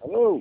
Alô?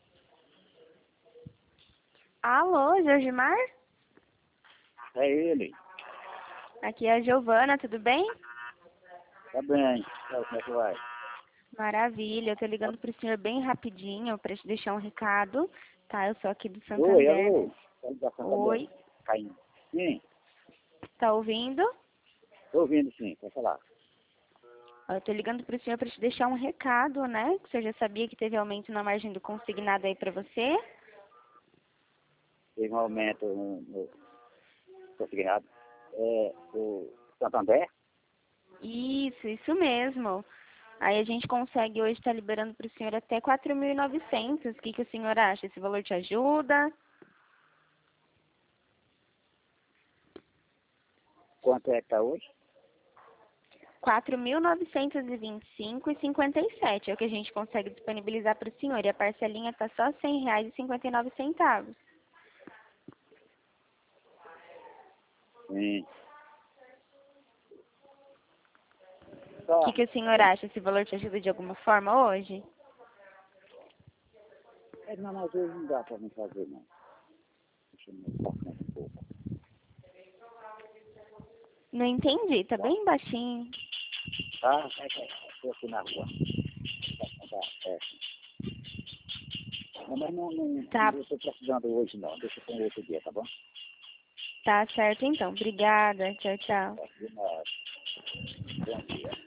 Alô, Jorgimar? É ele. Aqui é a Giovana, tudo bem? Tá bem. Como é que vai? Maravilha, eu tô ligando pro senhor bem rapidinho para te deixar um recado, tá? Eu sou aqui do Oi, Santander. alô? Tá ligação também. Oi, Caindo. Sim, tá ouvindo? tô ouvindo sim, pode falar. Eu tô ligando pro senhor para te deixar um recado, né? Que você já sabia que teve aumento na margem do consignado aí para você. Teve um aumento no consignado. O Santander? Isso mesmo. Aí a gente consegue hoje estar liberando para o senhor até 4.900. O que o senhor acha? Esse valor te ajuda? Quanto é que tá hoje? 4.925,57 é o que a gente consegue disponibilizar para o senhor. E a parcelinha está só R$ 100,59. Sim. O Tá. que o senhor acha? Esse valor te ajuda de alguma forma hoje? Não, mas hoje não dá pra mim fazer, não. Deixa eu me passar um pouco. Não entendi, tá bem baixinho. Tá? Tô aqui na rua. Tá, é. Não, mas Tá, não estou precisando hoje, não. Deixa eu um outro dia, tá bom? tá certo então. Obrigada. Tchau, tchau. Tá, de nada. Bom dia.